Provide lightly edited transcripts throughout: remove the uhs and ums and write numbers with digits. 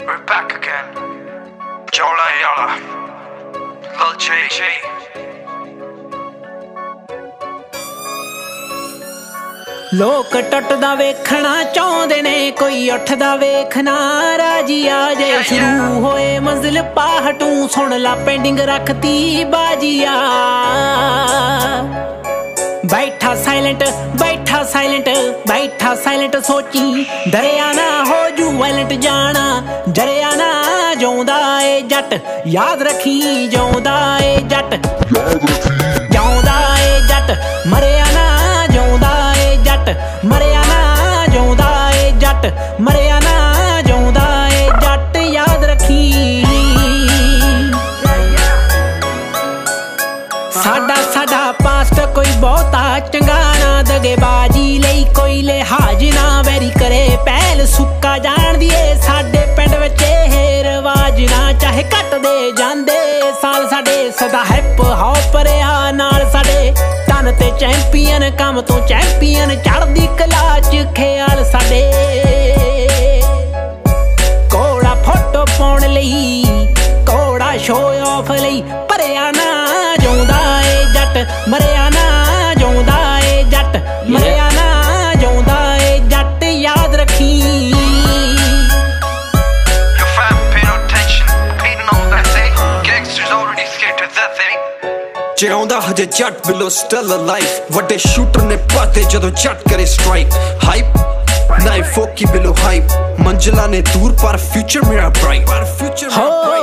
We're back again. Jola Yala, Lil J. ਲੋਕ ਟੁੱਟਦਾ ਵੇਖਣਾ ਚਾਹੁੰਦੇ ਨੇ, ਕੋਈ ਉੱਠਦਾ ਵੇਖਣਾ ਰਾਜੀ ਆ ਜੇ। ਸ਼ੁਰੂ ਹੋਏ ਮੰਜ਼ਿਲ ਪਾਹਟੂ, ਸੁਣ ਲਾ ਪੈਂਡਿੰਗ ਰੱਖਤੀ ਬਾਜੀਆ। ਬੈਠਾ ਸਾਇਲੈਂਟ ਬੈਠਾ ਸਾਇਲੈਂਟ ਬੈਠਾ ਸਾਇਲੈਂਟ, ਸੋਚੀ ਡਰਿਆ ਨਾ ਹੋ ਜੂ ਵਾਇਲੈਂਟ। ਜਾਣਾ ਡਰਿਆ ਨਾ ਜਿਉਂਦਾ ਏ ਜੱਟ, ਯਾਦ ਰੱਖੀ ਜਿਉਂਦਾ ਏ ਜੱਟ, ਜਿਉਂਦਾ ਏ ਜੱਟ। ਮਰਿਆ ਨਾ ਜਿਉਂਦਾ ਏ ਜੱਟ, ਮਰਿਆ ਨਾ ਜਿਉਂਦਾ ਏ ਜੱਟ, ਮਰਿਆ ਨਾ ਜਿਉਂਦਾ ਏ ਜੱਟ, ਯਾਦ ਰੱਖੀ। ਸਾਡਾ ਪਾਸਟ ਕੋਈ ਬਹੁਤਾ ਚੰਗਾ ਨਾ, ਦਗੇਬਾਜੀ ਲਈ ਕੋਈ ਲਿਹਾਜ਼ ਨਾ। ਵੈਰੀ ਕਰੇ ਪਹਿਲ ਸੁੱਕਾ ਜਾਣਦੀ ਏ, ਸਾਡੇ ਪਿੰਡ ਵਿੱਚ ਇਹ ਰਿਵਾਜ ਨਾ। ਚਾਹੇ ਘੱਟਦੇ ਜਾਂਦੇ ਸਾਲ ਸਾਡੇ, ਸਦਾ ਹਿਪ ਹੌਪ ਰਿਹਾ ਨਾਲ ਸਾਡੇ। ਤਨ ਤੇ ਚੈਂਪੀਅਨ, ਕੰਮ ਤੋਂ ਚੈਂਪੀਅਨ, ਚੜ੍ਹਦੀ ਕਲਾ 'ਚ ਖਿਆਲ ਸਾਡੇ। ਕੋੜਾ ਫੋਟੋ ਪਾਉਣ ਲਈ, ਕੋੜਾ ਸ਼ੋਅ ਆਫ ਲਈ, ਭਰਿਆ ਨਾ ਜਿਉਂਦਾ ਏ ਜੱਟ, ਮਰਿਆ ਨਾ ਜਿਉਂਦਾ ਏ ਜੱਟ, ਮਰਿਆ ਨਾ ਜਿਉਂਦਾ ਏ ਜੱਟ, ਯਾਦ ਰੱਖੀ। Your fam pay no attention, hating all that say. Gangsters already scared to death, eh? ਜਿਉਂਦਾ ਹਜੇ ਜੱਟ ਬਿਲੋ ਸਟਿਲ ਅਲਾਈਵ, ਵੱਡੇ ਸ਼ੂਟਰ ਨੇ ਪਾਤੇ ਜਦੋਂ ਜੱਟ ਕਰੇ ਸਟ੍ਰਾਈਕ। ਹਾਈਪ ਨਾਈ ਫੋਕੀ ਬਿਲੋ ਹਾਈਪ, ਮੰਜ਼ਿਲਾਂ ਨੇ ਦੂਰ ਪਰ ਫਿਊਚਰ ਮੇਰਾ ਬ੍ਰਾਈਟ, ਪਰ ਫਿਊਚਰ ਮੇਰਾ ਬ੍ਰਾਈਟ।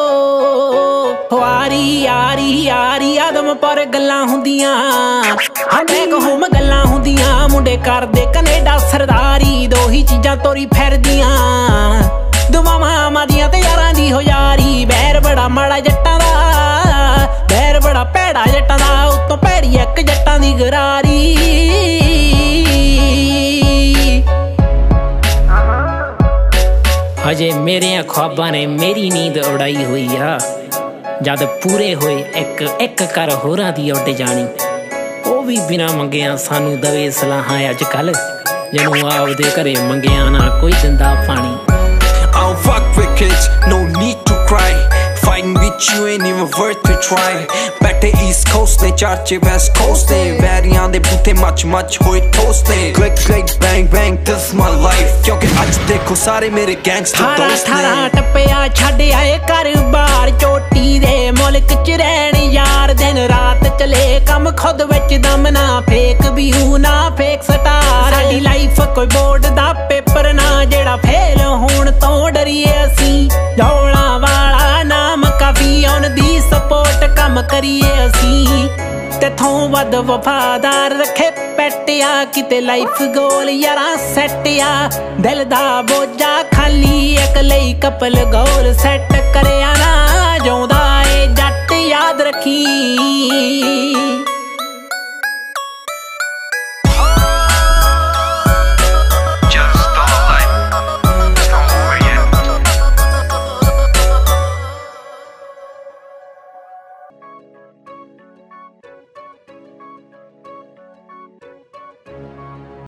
ਆਰੀ ਆਦਮ ਪਰ ਗੱਲਾਂ ਹੁੰਦੀਆਂ, ਬੈਕ ਹੋਮ ਗੱਲਾਂ ਹੁੰਦੀਆਂ। ਮੁੰਡੇ ਕਰਦੇ ਕੈਨੇਡਾ ਸਰਦਾਰੀ, ਦੋ ਹੀ ਚੀਜ਼ਾਂ ਤੋਰੀ ਫਿਰਦੀਆਂ। ਦੁਆਵਾਂ ਮਾਦੀਆਂ ਤੇ ਯਾਰਾਂ ਦੀ ਹੋ ਯਾਰੀ। ਬੈਰ ਬੜਾ ਮਾੜਾ ਜੱਟਾਂ ਦਾ, ਬੈਰ ਬੜਾ ਭੈੜਾ ਜੱਟਾਂ ਦਾ, ਉੱਤੋਂ ਭੈੜੀ ਇੱਕ ਜੱਟਾਂ ਦੀ ਗਰਾਰੀ। ਹਜੇ ਮੇਰਿਆਂ ख्वाबां ਨੇ ਮੇਰੀ ਨੀਂਦ ਉਡਾਈ ਹੋਈ ਆ। ਜਦ ਪੂਰੇ ਹੋਏ ਇੱਕ ਇੱਕ ਕਰ ਹੋਰਾਂ ਦੀ ਉੱਡ ਜਾਣੀ। ਉਹ ਵੀ ਬਿਨਾਂ ਮੰਗਿਆ ਸਾਨੂੰ ਦਵੇ ਸਲਾਹਾਂ ਅੱਜ ਕੱਲ, ਜਿਹਨੂੰ ਆਪਦੇ ਘਰੇ ਮੰਗਿਆ ਨਾ ਕੋਈ ਦਿੰਦਾ ਪਾਣੀ। I don't fuck with kids, no need to cry. Fighting with you ain't even worth to try. Better East Coast ne charche West Coast ne, ਵੈਰੀਆਂ ਦੇ ਬੂਟੇ ਮੱਚ ਹੋਏ toast ਨੇ। Click click bang bang, this is my life, ਕਿਉਂਕਿ ਅੱਜ ਦੇਖੋ ਸਾਰੇ ਮੇਰੇ gangster ਦੋਸਤ ਨੇ। 18 ਟੱਪਿਆ ਛੱਡ ਆਏ ਘਰ ਬਾਰ, ਚੋਟੀ ਦੇ ਮੁਲਕ 'ਚ ਰਹਿਣ ਯਾਰ। ਦਿਨ ਰਾਤ ਚਲੇ ਕੰਮ ਖੁਦ ਵਿੱਚ ਦਮ ਨਾ, ਫੇਕ ਵਿਊ ਨਾ ਫੇਕ ਸਟਾਰ। ਸਾਡੀ ਲਾਈਫ ਕੋਈ ਬੋਰਡ ਦਾ ਪੇਪਰ ਨਾ, ਜਿਹੜਾ ਫੇਲ ਹੋਣ ਤੋਂ ਡਰੀਏ ਅਸੀਂ। ਜੌਲਾਂ ਵਾਲਾ ਨਾਮ ਕਾਫੀ, ਉਹਨਾਂ ਦੀ ਸਪੋਰਟ ਕੰਮ ਕਰੀਏ ਅਸੀਂ। ਤੇਥੋਂ ਵੱਧ ਵਫਾਦਾਰ ਰੱਖੇ ਪੈਟਿਆ, ਕਿਤੇ ਲਾਈਫ ਗੋਲ ਯਾਰਾਂ ਸੈੱਟ ਆ। ਦਿਲ ਦਾ ਬੋਝਾ ਖਾਲੀ, ਇੱਕ ਲਈ ਕਪਲ ਗੋਲ ਸੈੱਟ ਕਰਿਆ ਨਾ ਜਿਉਂਦਾ